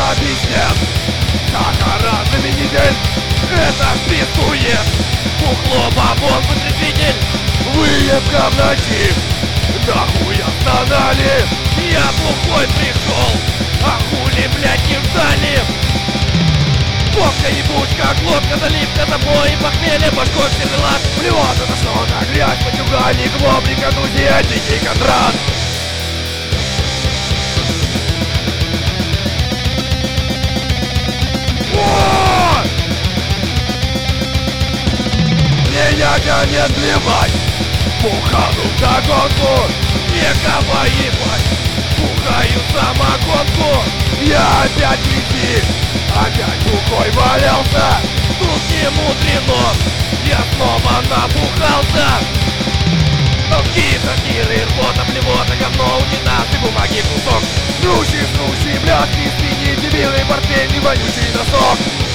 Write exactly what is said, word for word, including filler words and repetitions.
объяснят. Сахара заменитель, это пиздует. Бухло, бабон, потребитель, выебка в ночи. Нахуй останали, я глухой пришел, а хули, блядь, не ждали. Попка, ебучка, глотка, заливка, запой, похмелье, башкой сервелат. Плеваться на что, на грязь, матюгани, гвоздик, контузия, дикий контракт. Меня тянет плевать, бухану вдогонку, некого ебать. Бухаю самогонку, я опять вези, опять бухой валялся. Тут не мудрено, я снова набухался. Носки, сортиры, рвота, плевота, говно, унитаз и бумаги кусок. Снущий, снущий, блядский, спини, дебилы, портфель и вонючий носок.